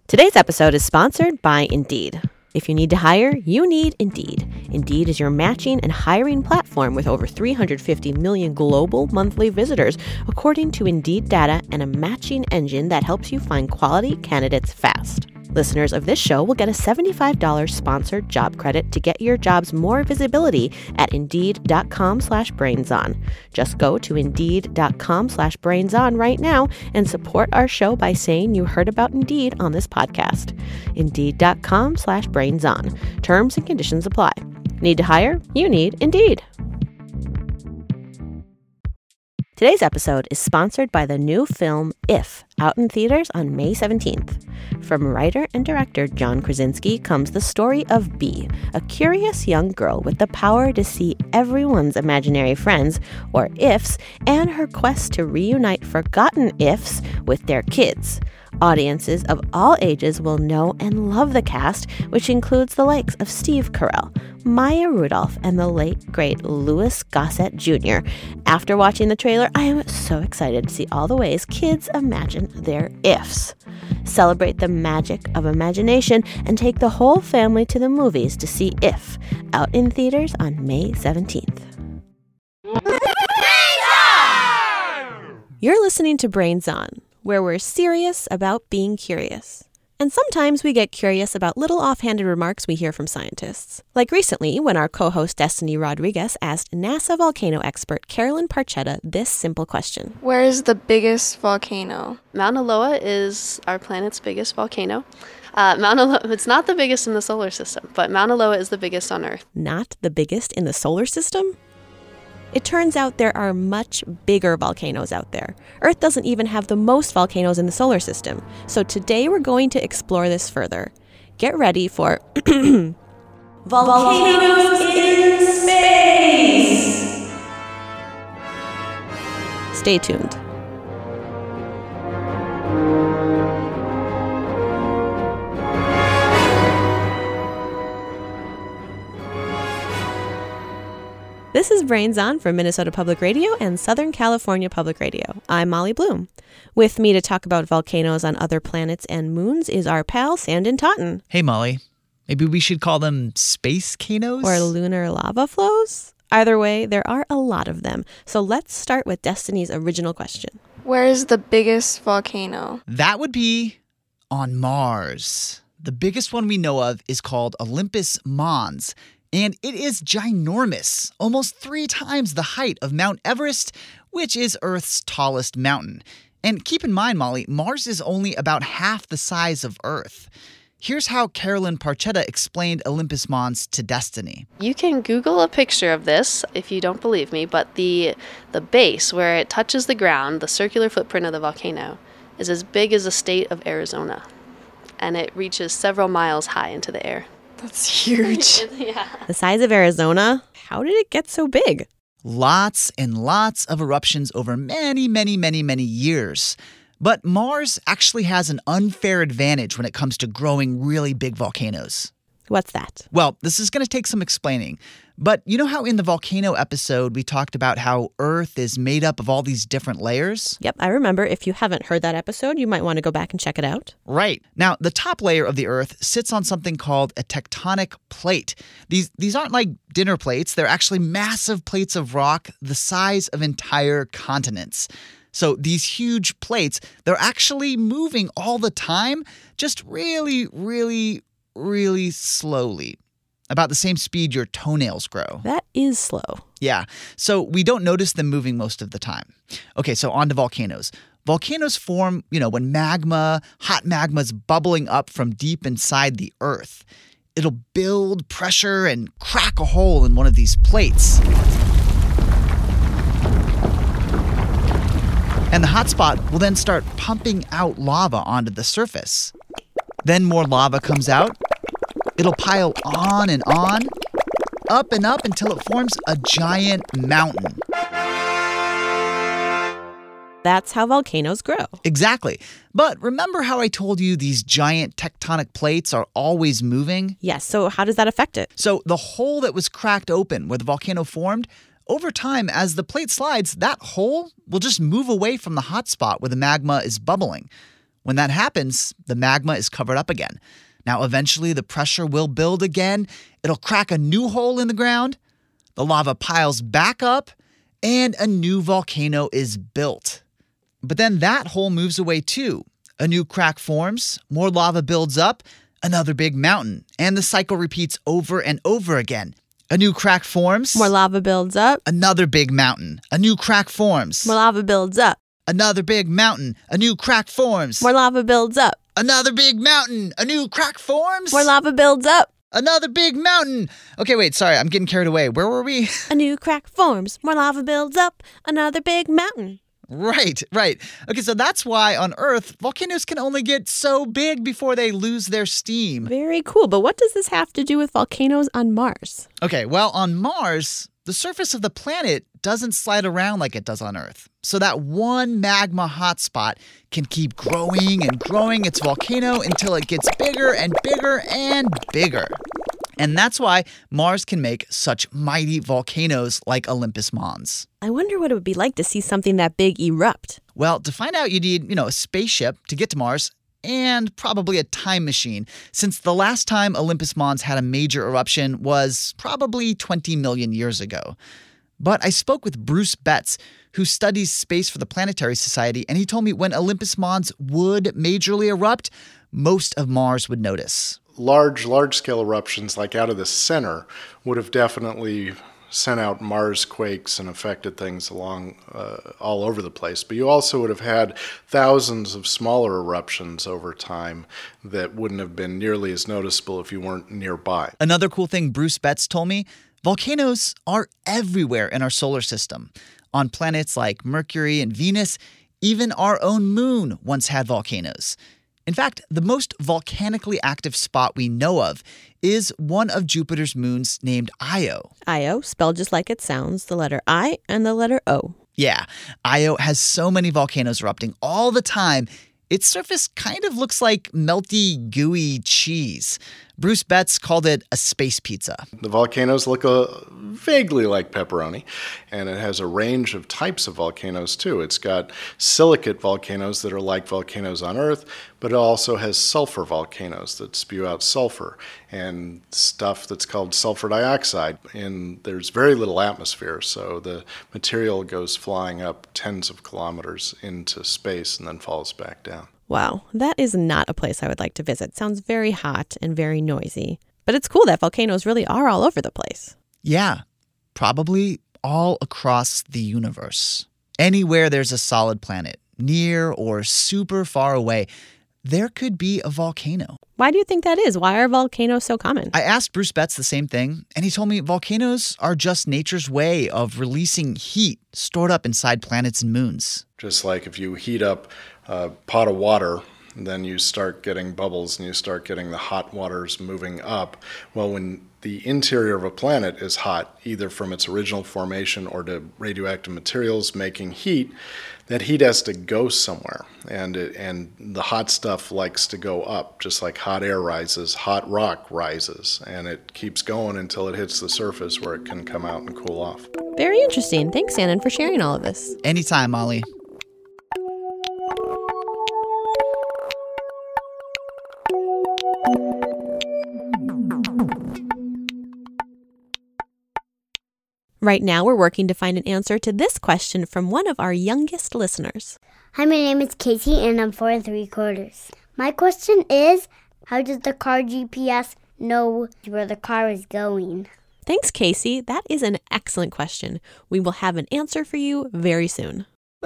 Today's episode is sponsored by Indeed. If you need to hire, you need Indeed. Indeed is your matching and hiring platform with over 350 million global monthly visitors, according to Indeed data, and a matching engine that helps you find quality candidates fast. Listeners of this show will get a $75 sponsored job credit to get your jobs more visibility at Indeed.com/BrainsOn. Just go to Indeed.com/BrainsOn right now and support our show by saying you heard about Indeed on this podcast. Indeed.com/BrainsOn. Terms and conditions apply. Need to hire? You need Indeed. Today's episode is sponsored by the new film If, out in theaters on May 17th. From writer and director John Krasinski comes the story of Bee, a curious young girl with the power to see everyone's imaginary friends, or ifs, and her quest to reunite forgotten ifs with their kids. Audiences of all ages will know and love the cast, which includes the likes of Steve Carell, Maya Rudolph, and the late, great Louis Gossett Jr. After watching the trailer, I am so excited to see all the ways kids imagine their ifs. Celebrate the magic of imagination and take the whole family to the movies to see If, out in theaters on May 17th. You're listening to Brains On, where we're serious about being curious. And sometimes we get curious about little offhanded remarks we hear from scientists. Like recently, when our co-host Destiny Rodriguez asked NASA volcano expert Carolyn Parchetta this simple question. Where is the biggest volcano? Mauna Loa is our planet's biggest volcano. Mauna Loa, it's not the biggest in the solar system, but Mauna Loa is the biggest on Earth. Not the biggest in the solar system? It turns out there are much bigger volcanoes out there. Earth doesn't even have the most volcanoes in the solar system. So today we're going to explore this further. Get ready for Volcanoes in Space! Stay tuned. This is Brains On from Minnesota Public Radio and Southern California Public Radio. I'm Molly Bloom. With me to talk about volcanoes on other planets and moons is our pal Sandon Totten. Hey, Molly. Maybe we should call them space-canos? Or lunar lava flows? Either way, there are a lot of them. So let's start with Destiny's original question. Where is the biggest volcano? That would be on Mars. The biggest one we know of is called Olympus Mons. And it is ginormous, almost 3 times the height of Mount Everest, which is Earth's tallest mountain. And keep in mind, Molly, Mars is only about half the size of Earth. Here's how Carolyn Parchetta explained Olympus Mons to Destiny. You can Google a picture of this if you don't believe me, but the base where it touches the ground, the circular footprint of the volcano, is as big as the state of Arizona. And it reaches several miles high into the air. That's huge. Yeah. The size of Arizona? How did it get so big? Lots and lots of eruptions over many, many, many, many years. But Mars actually has an unfair advantage when it comes to growing really big volcanoes. What's that? Well, this is going to take some explaining. But you know how in the volcano episode we talked about how Earth is made up of all these different layers? Yep, I remember. If you haven't heard that episode, you might want to go back and check it out. Right. Now, the top layer of the Earth sits on something called a tectonic plate. These aren't like dinner plates. They're actually massive plates of rock the size of entire continents. So these huge plates, they're actually moving all the time, just really, really, really slowly. About the same speed your toenails grow. That is slow. Yeah. So we don't notice them moving most of the time. Okay, so on to volcanoes. Volcanoes form, when hot magma is bubbling up from deep inside the Earth. It'll build pressure and crack a hole in one of these plates. And the hotspot will then start pumping out lava onto the surface. Then more lava comes out. It'll pile on and on, up and up until it forms a giant mountain. That's how volcanoes grow. Exactly. But remember how I told you these giant tectonic plates are always moving? Yes, so how does that affect it? So the hole that was cracked open where the volcano formed, over time, as the plate slides, that hole will just move away from the hot spot where the magma is bubbling. When that happens, the magma is covered up again. Now, eventually, the pressure will build again. It'll crack a new hole in the ground. The lava piles back up, and a new volcano is built. But then that hole moves away too. A new crack forms, more lava builds up, another big mountain, and the cycle repeats over and over again. A new crack forms. More lava builds up. Another big mountain. A new crack forms. More lava builds up. Another big mountain. A new crack forms. More lava builds up. Another big mountain. A new crack forms. More lava builds up. Another big mountain. Okay, wait, sorry, I'm getting carried away. Where were we? A new crack forms. More lava builds up. Another big mountain. Right. Okay, so that's why on Earth, volcanoes can only get so big before they lose their steam. Very cool. But what does this have to do with volcanoes on Mars? Okay, well, on Mars, the surface of the planet doesn't slide around like it does on Earth. So that one magma hotspot can keep growing and growing its volcano until it gets bigger and bigger and bigger. And that's why Mars can make such mighty volcanoes like Olympus Mons. I wonder what it would be like to see something that big erupt. Well, to find out, you need, a spaceship to get to Mars and probably a time machine, since the last time Olympus Mons had a major eruption was probably 20 million years ago. But I spoke with Bruce Betts, who studies space for the Planetary Society, and he told me when Olympus Mons would majorly erupt, most of Mars would notice. Large-scale eruptions, like out of the center, would have definitely sent out Mars quakes and affected things along all over the place. But you also would have had thousands of smaller eruptions over time that wouldn't have been nearly as noticeable if you weren't nearby. Another cool thing Bruce Betts told me, volcanoes are everywhere in our solar system. On planets like Mercury and Venus, even our own moon once had volcanoes. In fact, the most volcanically active spot we know of is one of Jupiter's moons named Io. Io, spelled just like it sounds, the letter I and the letter O. Yeah, Io has so many volcanoes erupting all the time, its surface kind of looks like melty, gooey cheese. Bruce Betts called it a space pizza. The volcanoes look vaguely like pepperoni, and it has a range of types of volcanoes too. It's got silicate volcanoes that are like volcanoes on Earth, but it also has sulfur volcanoes that spew out sulfur and stuff that's called sulfur dioxide. And there's very little atmosphere, so the material goes flying up tens of kilometers into space and then falls back down. Wow, that is not a place I would like to visit. Sounds very hot and very noisy. But it's cool that volcanoes really are all over the place. Yeah, probably all across the universe. Anywhere there's a solid planet, near or super far away, there could be a volcano. Why do you think that is? Why are volcanoes so common? I asked Bruce Betts the same thing, and he told me volcanoes are just nature's way of releasing heat stored up inside planets and moons. Just like if you heat up a pot of water, then you start getting bubbles and you start getting the hot waters moving up. Well, when the interior of a planet is hot, either from its original formation or to radioactive materials making heat, that heat has to go somewhere. And the hot stuff likes to go up. Just like hot air rises, hot rock rises. And it keeps going until it hits the surface where it can come out and cool off. Very interesting. Thanks, Shannon, for sharing all of this. Anytime, Molly. Right now, we're working to find an answer to this question from one of our youngest listeners. Hi, my name is Casey, and I'm 4 3/4. My question is, how does the car GPS know where the car is going? Thanks, Casey. That is an excellent question. We will have an answer for you very soon.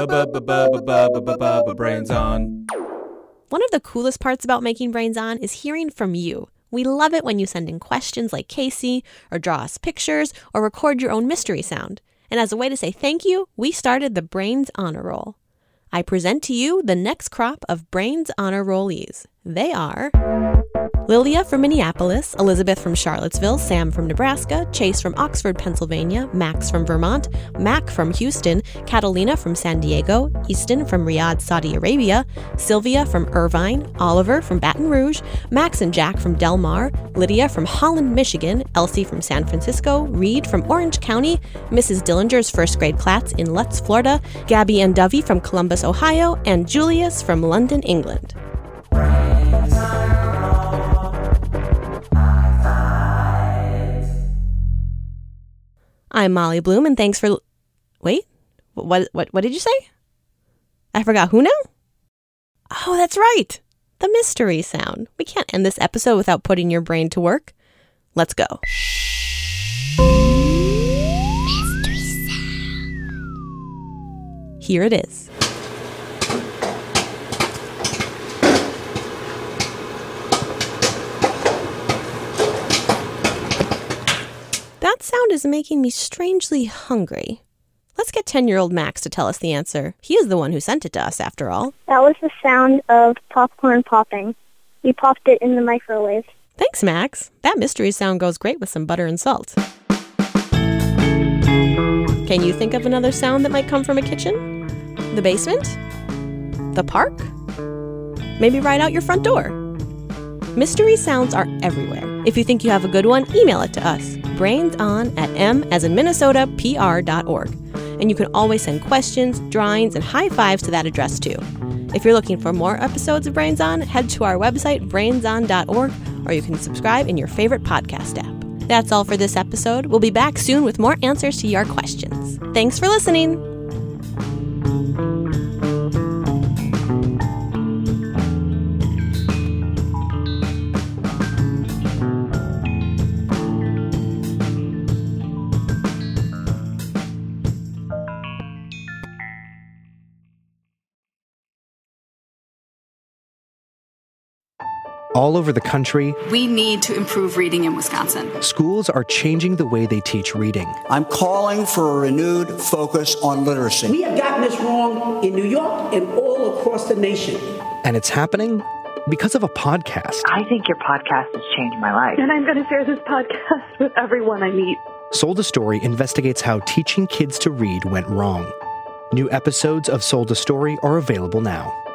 Brains on. One of the coolest parts about making Brains On is hearing from you. We love it when you send in questions like Casey, or draw us pictures, or record your own mystery sound. And as a way to say thank you, we started the Brains Honor Roll. I present to you the next crop of Brains Honor Rollees. They are Lilia from Minneapolis, Elizabeth from Charlottesville, Sam from Nebraska, Chase from Oxford, Pennsylvania, Max from Vermont, Mac from Houston, Catalina from San Diego, Easton from Riyadh, Saudi Arabia, Sylvia from Irvine, Oliver from Baton Rouge, Max and Jack from Del Mar, Lydia from Holland, Michigan, Elsie from San Francisco, Reed from Orange County, Mrs. Dillinger's first grade class in Lutz, Florida, Gabby and Dovey from Columbus, Ohio, and Julius from London, England. I'm Molly Bloom, and thanks for... Wait, what did you say? I forgot who now? Oh, that's right. The mystery sound. We can't end this episode without putting your brain to work. Let's go. Mystery sound. Here it is. That sound is making me strangely hungry. Let's get 10-year-old Max to tell us the answer. He is the one who sent it to us, after all. That was the sound of popcorn popping. We popped it in the microwave. Thanks, Max. That mystery sound goes great with some butter and salt. Can you think of another sound that might come from a kitchen? The basement? The park? Maybe right out your front door? Mystery sounds are everywhere. If you think you have a good one, email it to us. brainson@m-as-in-Minnesota-pr.org. And you can always send questions, drawings, and high fives to that address too. If you're looking for more episodes of Brains On, head to our website, brainson.org, or you can subscribe in your favorite podcast app. That's all for this episode. We'll be back soon with more answers to your questions. Thanks for listening. All over the country, we need to improve reading in Wisconsin. Schools are changing the way they teach reading. I'm calling for a renewed focus on literacy. We have gotten this wrong in New York and all across the nation. And it's happening because of a podcast. I think your podcast has changed my life. And I'm going to share this podcast with everyone I meet. Sold a Story investigates how teaching kids to read went wrong. New episodes of Sold a Story are available now.